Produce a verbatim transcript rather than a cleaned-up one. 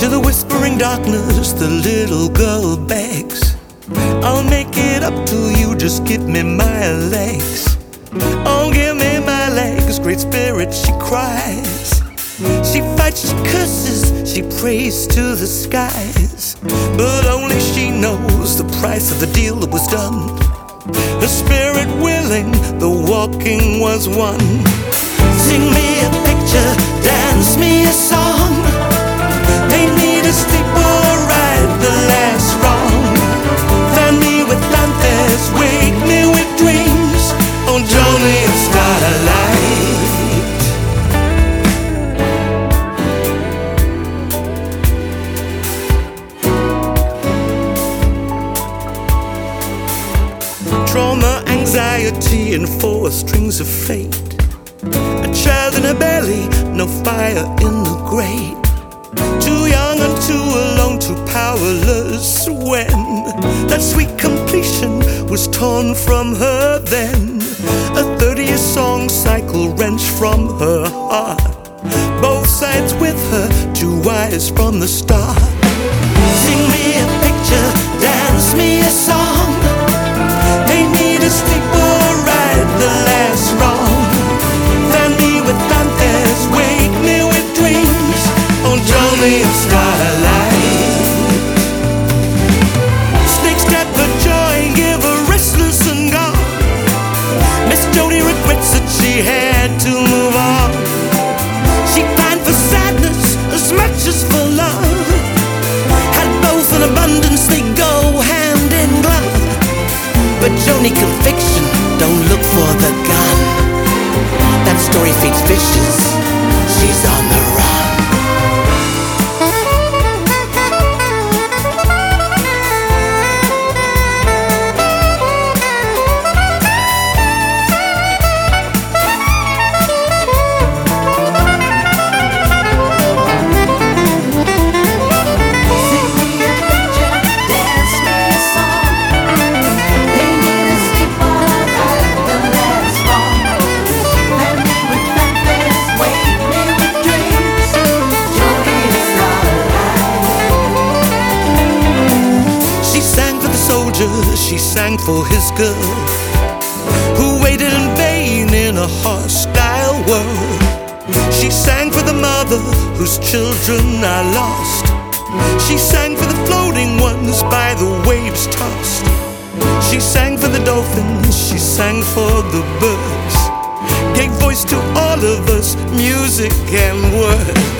To the whispering darkness, the little girl begs, I'll make it up to you, just give me my legs. Oh, give me my legs, great spirit, she cries. She fights, she curses, she prays to the skies. But only she knows the price of the deal that was done. The spirit willing, the walking was won. Sing me a picture, dance me a song. Paint me to sleep or right the last wrong. Fan me with fanfares, wake me with dreams. Oh, draw me a starlight. Trauma, anxiety, and four strings of fate. A child in her belly, no fire in the grate. Too young and too alone, too powerless when that sweet completion was torn from her then. A thirty-year song cycle wrenched from her heart. Both sides with her, too wise from the start. Sing me a picture, dance me a song. Paint me to sleep or right the last wrong. Fan me with fanfares, wake me with dreams. Oh, draw me a starlight. Snake stab for joy, give her restless and gone. Miss Jody regrets that she had to move on. She pined for sadness as much as for love. Had both in abundance, they go hand in glove. But Joni conviction, don't look for the gun. That story feeds vicious, she's on the run. She sang for his girl, who waited in vain in a hostile world. She sang for the mother whose children are lost. She sang for the floating ones by the waves tossed. She sang for the dolphins, she sang for the birds. Gave voice to all of us, music and words.